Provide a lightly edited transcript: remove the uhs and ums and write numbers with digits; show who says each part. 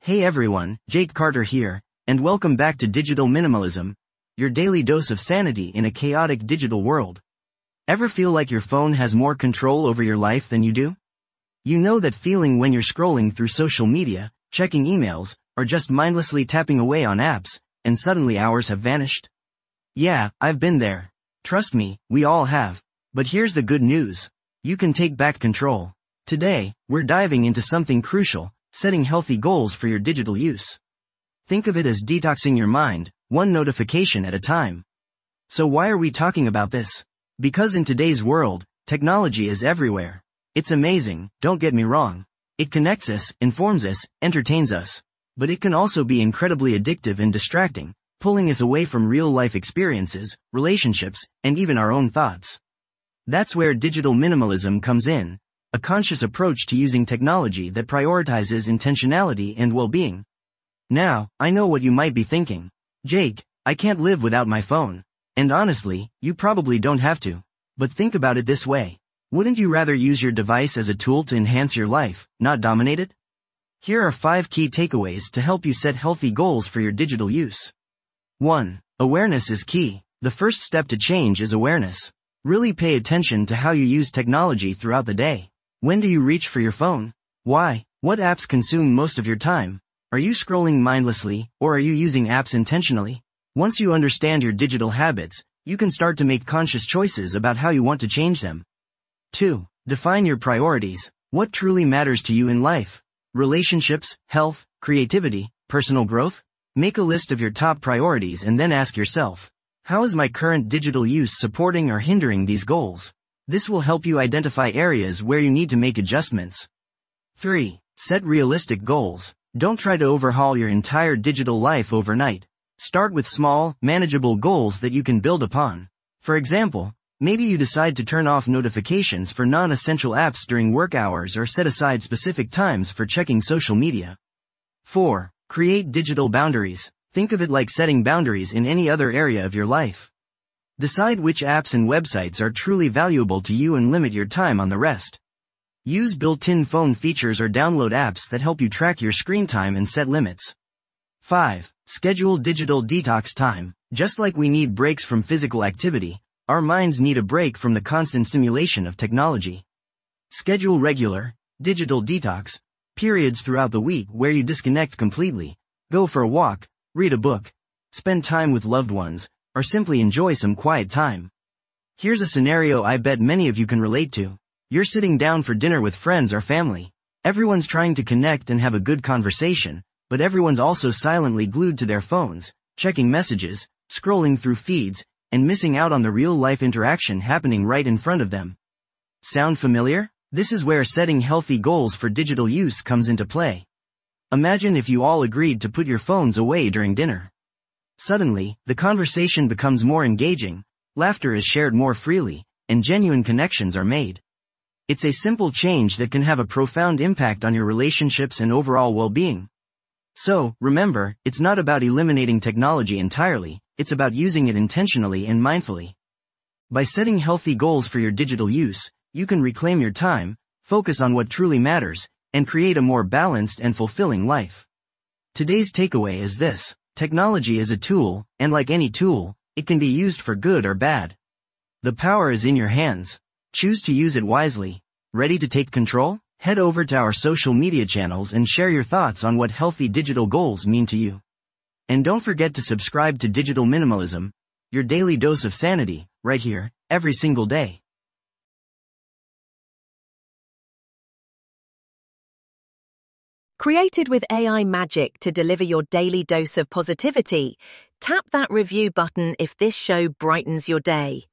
Speaker 1: Hey everyone, Jake Carter here, and welcome back to Digital Minimalism, your daily dose of sanity in a chaotic digital world. Ever feel like your phone has more control over your life than you do? You know that feeling when you're scrolling through social media, checking emails, or just mindlessly tapping away on apps, and suddenly hours have vanished? Yeah, I've been there. Trust me, we all have. But here's the good news. You can take back control. Today, we're diving into something crucial: setting healthy goals for your digital use. Think of it as detoxing your mind, one notification at a time. So why are we talking about this? Because in today's world, technology is everywhere. It's amazing, don't get me wrong. It connects us, informs us, entertains us. But it can also be incredibly addictive and distracting, pulling us away from real-life experiences, relationships, and even our own thoughts. That's where digital minimalism comes in. A conscious approach to using technology that prioritizes intentionality and well-being. Now, I know what you might be thinking. Jake, I can't live without my phone. And honestly, you probably don't have to. But think about it this way. Wouldn't you rather use your device as a tool to enhance your life, not dominate it? Here are 5 key takeaways to help you set healthy goals for your digital use. 1. Awareness is key. The first step to change is awareness. Really pay attention to how you use technology throughout the day. When do you reach for your phone? Why? What apps consume most of your time? Are you scrolling mindlessly, or are you using apps intentionally? Once you understand your digital habits, you can start to make conscious choices about how you want to change them. 2. Define your priorities. What truly matters to you in life? Relationships, health, creativity, personal growth? Make a list of your top priorities and then ask yourself, how is my current digital use supporting or hindering these goals? This will help you identify areas where you need to make adjustments. 3. Set realistic goals. Don't try to overhaul your entire digital life overnight. Start with small, manageable goals that you can build upon. For example, maybe you decide to turn off notifications for non-essential apps during work hours or set aside specific times for checking social media. 4. Create digital boundaries. Think of it like setting boundaries in any other area of your life. Decide which apps and websites are truly valuable to you and limit your time on the rest. Use built-in phone features or download apps that help you track your screen time and set limits. 5. Schedule digital detox time. Just like we need breaks from physical activity, our minds need a break from the constant stimulation of technology. Schedule regular, digital detox periods throughout the week where you disconnect completely. Go for a walk, read a book, spend time with loved ones, or simply enjoy some quiet time. Here's a scenario I bet many of you can relate to. You're sitting down for dinner with friends or family. Everyone's trying to connect and have a good conversation, but everyone's also silently glued to their phones, checking messages, scrolling through feeds, and missing out on the real-life interaction happening right in front of them. Sound familiar? This is where setting healthy goals for digital use comes into play. Imagine if you all agreed to put your phones away during dinner. Suddenly, the conversation becomes more engaging, laughter is shared more freely, and genuine connections are made. It's a simple change that can have a profound impact on your relationships and overall well-being. So, remember, it's not about eliminating technology entirely, it's about using it intentionally and mindfully. By setting healthy goals for your digital use, you can reclaim your time, focus on what truly matters, and create a more balanced and fulfilling life. Today's takeaway is this. Technology is a tool, and like any tool, it can be used for good or bad. The power is in your hands. Choose to use it wisely. Ready to take control? Head over to our social media channels and share your thoughts on what healthy digital goals mean to you. And don't forget to subscribe to Digital Minimalism, your daily dose of sanity, right here, every single day.
Speaker 2: Created with AI magic to deliver your daily dose of positivity, tap that review button if this show brightens your day.